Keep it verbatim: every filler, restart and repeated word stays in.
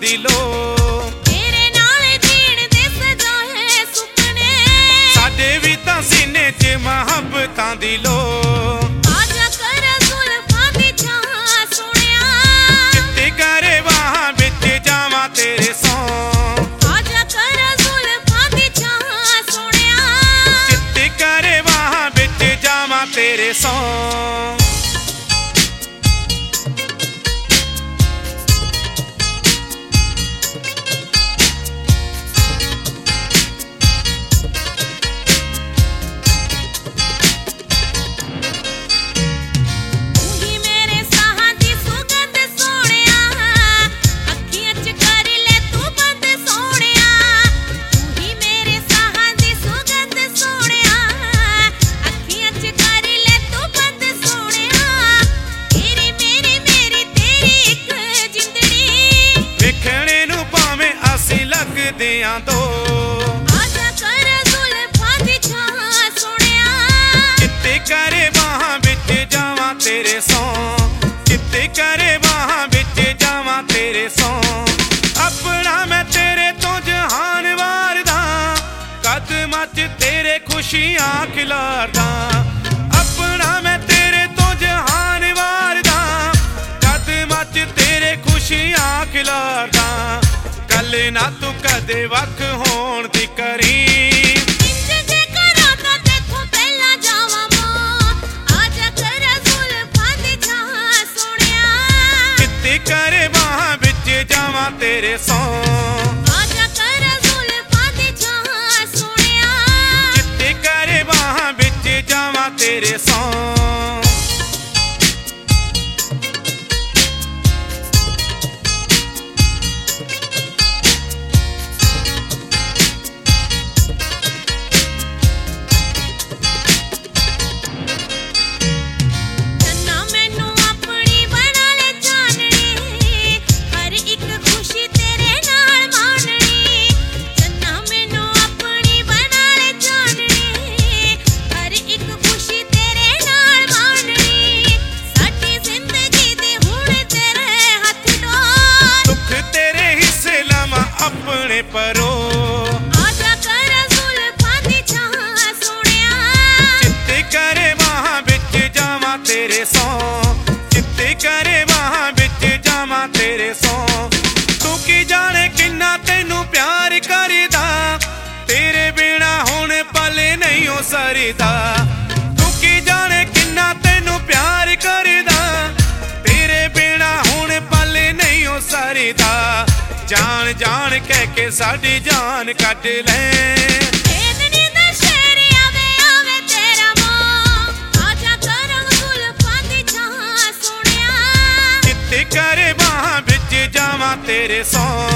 ਦੀ ਲੋ ਤੇਰੇ ਨਾਲ ਜੀਣ ਦੇ ਸਜਾਏ ਸੁਪਨੇ ਸਾਡੇ ਵੀ ਤਾਂ ਸੀਨੇ 'ਚ ਮੁਹੱਬਤਾਂ ਦੀ ਲੋ ਆਜਾ ਕਰ ਜ਼ੁਲਫਾਂ ਦੀ ਛਾਂ ਸੋਹਣਿਆ ਚਿੱਟੇ ਕਰੇ ਬਾਹਾਂ ਵਿੱਚ ਜਾਵਾਂ ਤੇਰੇ ਸੌਂ ਆਜਾ ਕਰ ਜ਼ੁਲਫਾਂ ਦੀ ਛਾਂ ਸੋਹਣਿਆ ਚਿੱਟੇ ਕਰੇ ਬਾਹਾਂ ਵਿੱਚ ਜਾਵਾਂ ਤੇਰੇ ਸੌਂ ਦਿਆਂ ਦੋ ਆਜਾ ਕਰ ਜ਼ੁਲਫਾਂ ਦੀ ਛਾਂ ਸੋਹਣਿਆ ਚਿੱਟੇ ਕਰੇ ਬਾਹਾਂ ਵਿੱਚ ਜਾਵਾਂ ਤੇਰੇ ਸੌਂ ਚਿੱਟੇ ਕਰੇ ਬਾਹਾਂ ਵਿੱਚ ਜਾਵਾਂ ਤੇਰੇ ਸੌਂ ਆਪਣਾ ਮੈਂ ਤੇਰੇ ਤੋਂ ਜਹਾਨ ਵਾਰਦਾ ਕਦਮਾਂ 'ਚ ਤੇਰੇ ਖੁਸ਼ੀਆਂ ਖਿਲਾਰਦਾ ਆਪਣਾ ਮੈਂ ਤੇਰੇ ਤੋਂ ਜਹਾਨ ਵਾਰਦਾ ਕਦਮਾਂ 'ਚ ਤੇਰੇ ਖੁਸ਼ੀਆਂ ਖਿਲਾਰਦਾ ਕੱਲ ਨਾ ਤੂੰ ਕਦੇ ਵੱਖ ਹੋਣ ਦੀ ਕਰੀ ਇੰਜ ਜੇ ਕਰਾਂ ਤਾਂ ਤੇਥੋਂ ਪਹਿਲਾਂ ਜਾਵਾਂ ਮੋ ਆਜਾ ਕਰ ਜ਼ੁਲਫਾਂ ਦੀ ਛਾਂ ਸੋਹਣਿਆ ਚਿੱਟੇ ਕਰੇ ਬਾਹਾਂ ਵਿੱਚ ਜਾਵਾਂ ਤੇਰੇ ਸੌਂ ਆਜਾ ਕਰ ਜ਼ੁਲਫਾਂ ਦੀ ਛਾਂ ਸੋਹਣਿਆ ਚਿੱਟੇ ਕਰੇ ਬਾਹਾਂ ਵਿੱਚ ਜਾਵਾਂ ਤੇਰੇ ਸੌਂ ਆਪਣੇ ਪਰੋ ਆਜਾ ਕਰ ਜ਼ੁਲਫਾਂ ਦੀ ਛਾਂ ਸੋਹਣਿਆ ਚਿੱਟੇ ਕਰੇ ਬਾਹਾਂ ਵਿੱਚ ਜਾਵਾਂ ਤੇਰੇ ਸੌਂ ਚਿੱਟੇ ਕਰੇ ਬਾਹਾਂ ਵਿੱਚ ਜਾਵਾਂ ਤੇਰੇ ਸੌਂ ਤੂੰ ਕੀ ਜਾਣੇ ਕਿੰਨਾ ਤੈਨੂੰ ਪਿਆਰ ਕਰਦਾ ਤੇਰੇ ਬਿਨਾ ਹੁਣ ਪਲ ਨਹੀਂ ਹੋ ਸਰਦਾ ਤੂੰ ਕੀ ਜਾਣੇ ਕਿੰਨਾ ਤੈਨੂੰ ਪਿਆਰ ਕਰਦਾ ਤੇਰੇ ਬਿਨਾ ਹੁਣ ਪਲ ਨਹੀਂ ਹੋ ਸਰਦਾ ਜਾਨ ਜਾਨ ਕਹਿ ਕੇ ਸਾਡੀ ਜਾਨ ਕੱਢ ਲੈ ਇਹਨੀ ਦਾ ਸ਼ੇਰ ਆਵੇ ਆਵੇ ਤੇਰਾ ਮੋਹ ਆਜਾ ਕਰ ਜ਼ੁਲਫਾਂ ਦੀ ਛਾਂ ਸੋਹਣਿਆ ਚਿੱਟੇ ਕਰੇ ਬਾਹਾਂ ਵਿੱਚ ਜਾਵਾਂ ਤੇਰੇ ਸੌਂ